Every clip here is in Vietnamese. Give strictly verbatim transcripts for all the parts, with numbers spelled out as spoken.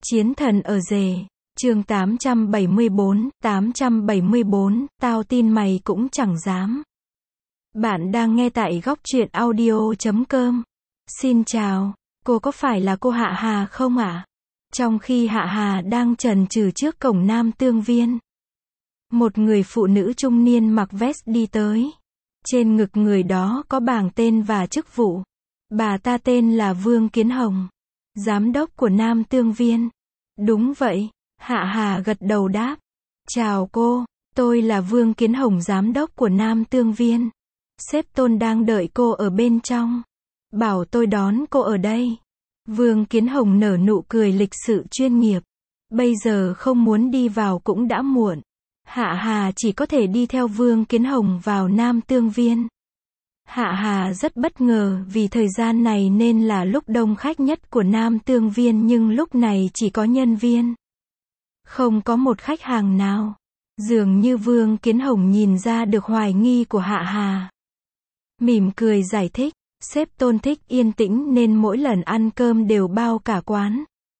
Chiến thần ở rể, chương tám trăm bảy mươi bốn, tám trăm bảy mươi bốn, tao tin mày cũng chẳng dám. Bạn đang nghe tại góc truyện audio chấm com. Xin chào, cô có phải là cô Hạ Hà không ạ? Trong khi Hạ Hà đang chần chừ trước cổng Nam Tương Viên, một người phụ nữ trung niên mặc vest đi tới. Trên ngực người đó có bảng tên và chức vụ. Bà ta tên là Vương Kiến Hồng, giám đốc của Nam Tương Viên. Đúng vậy, Hạ Hà gật đầu đáp. Chào cô, tôi là Vương Kiến Hồng, giám đốc của Nam Tương Viên. Sếp Tôn đang đợi cô ở bên trong, bảo tôi đón cô ở đây. Vương Kiến Hồng nở nụ cười lịch sự chuyên nghiệp. Bây giờ không muốn đi vào cũng đã muộn. Hạ Hà chỉ có thể đi theo Vương Kiến Hồng vào Nam Tương Viên. Hạ Hà rất bất ngờ vì thời gian này nên là lúc đông khách nhất của Nam Tương Viên, nhưng lúc này chỉ có nhân viên, không có một khách hàng nào. Dường như Vương Kiến Hồng nhìn ra được hoài nghi của Hạ Hà, mỉm cười giải thích, sếp Tôn thích yên tĩnh nên mỗi lần ăn cơm đều bao cả quán.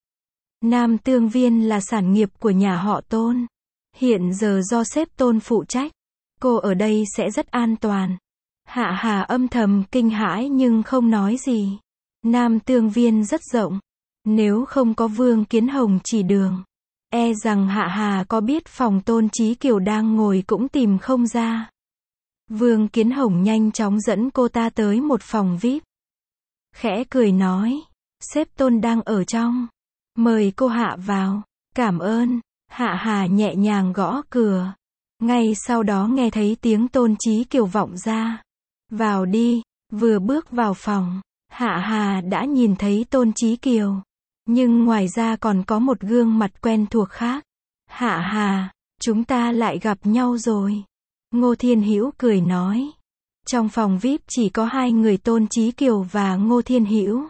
Nam Tương Viên là sản nghiệp của nhà họ Tôn, hiện giờ do sếp Tôn phụ trách. Cô ở đây sẽ rất an toàn. Hạ Hà âm thầm kinh hãi nhưng không nói gì. Nam Tương Viên rất rộng, nếu không có Vương Kiến Hồng chỉ đường, e rằng Hạ Hà có biết phòng Tôn Chí Kiều đang ngồi cũng tìm không ra. Vương Kiến Hồng nhanh chóng dẫn cô ta tới một phòng vi ai pi. Khẽ cười nói, sếp Tôn đang ở trong, mời cô Hạ vào. Cảm ơn. Hạ Hà nhẹ nhàng gõ cửa. Ngay sau đó nghe thấy tiếng Tôn Chí Kiều vọng ra. Vào đi. Vừa bước vào phòng, Hạ Hà đã nhìn thấy Tôn Chí Kiều, nhưng ngoài ra còn có một gương mặt quen thuộc khác. Hạ Hà, chúng ta lại gặp nhau rồi. Ngô Thiên Hữu cười nói. Trong phòng vi ai pi chỉ có hai người, Tôn Chí Kiều và Ngô Thiên Hữu.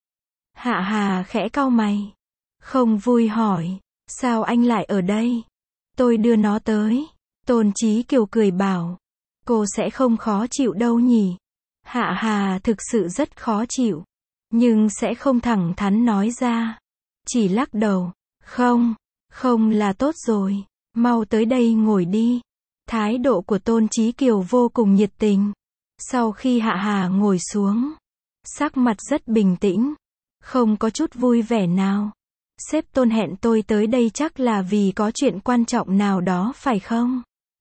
Hạ Hà khẽ cau mày, không vui hỏi, sao anh lại ở đây? Tôi đưa nó tới. Tôn Chí Kiều cười bảo, cô sẽ không khó chịu đâu nhỉ? Hạ Hà thực sự rất khó chịu, nhưng sẽ không thẳng thắn nói ra, chỉ lắc đầu. Không, không là tốt rồi, mau tới đây ngồi đi. Thái độ của Tôn Chí Kiều vô cùng nhiệt tình. Sau khi Hạ Hà ngồi xuống, sắc mặt rất bình tĩnh, không có chút vui vẻ nào. Sếp Tôn hẹn tôi tới đây chắc là vì có chuyện quan trọng nào đó phải không?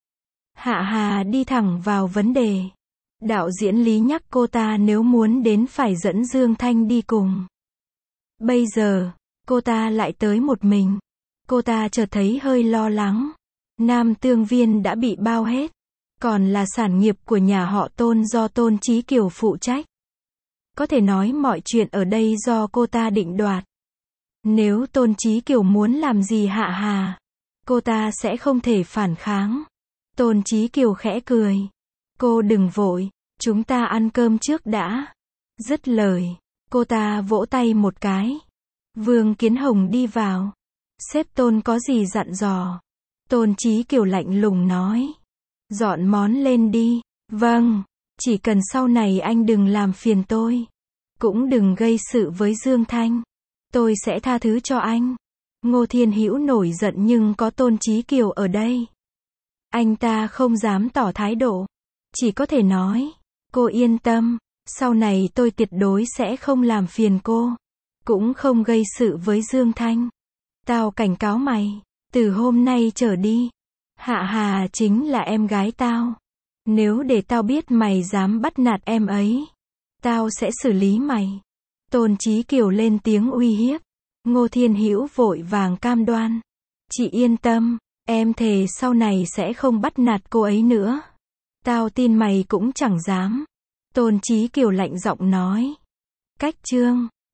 Hạ Hà đi thẳng vào vấn đề. Đạo diễn Lý nhắc cô ta nếu muốn đến phải dẫn Dương Thanh đi cùng. Bây giờ, cô ta lại tới một mình. Cô ta chợt thấy hơi lo lắng. Nam Tương Viên đã bị bao hết, còn là sản nghiệp của nhà họ Tôn do Tôn Chí Kiều phụ trách. Có thể nói mọi chuyện ở đây do cô ta định đoạt. Nếu Tôn Chí Kiều muốn làm gì Hạ Hà, cô ta sẽ không thể phản kháng. Tôn Chí Kiều khẽ cười. Cô đừng vội, chúng ta ăn cơm trước đã. Dứt lời, cô ta vỗ tay một cái. Vương Kiến Hồng đi vào. Sếp Tôn có gì dặn dò? Tôn Chí Kiều lạnh lùng nói. Dọn món lên đi. Vâng, chỉ cần sau này anh đừng làm phiền tôi, cũng đừng gây sự với Dương Thanh, tôi sẽ tha thứ cho anh. Ngô Thiên Hữu nổi giận nhưng có Tôn Chí Kiều ở đây, anh ta không dám tỏ thái độ, chỉ có thể nói, cô yên tâm, sau này tôi tuyệt đối sẽ không làm phiền cô, cũng không gây sự với Dương Thanh. Tao cảnh cáo mày, từ hôm nay trở đi, Hạ Hà chính là em gái tao. Nếu để tao biết mày dám bắt nạt em ấy, tao sẽ xử lý mày. Tôn Chí Kiều lên tiếng uy hiếp. Ngô Thiên Hữu vội vàng cam đoan. Chị yên tâm, em thề sau này sẽ không bắt nạt cô ấy nữa. Tao tin mày cũng chẳng dám. Tôn Chí Kiều lạnh giọng nói. Cách chương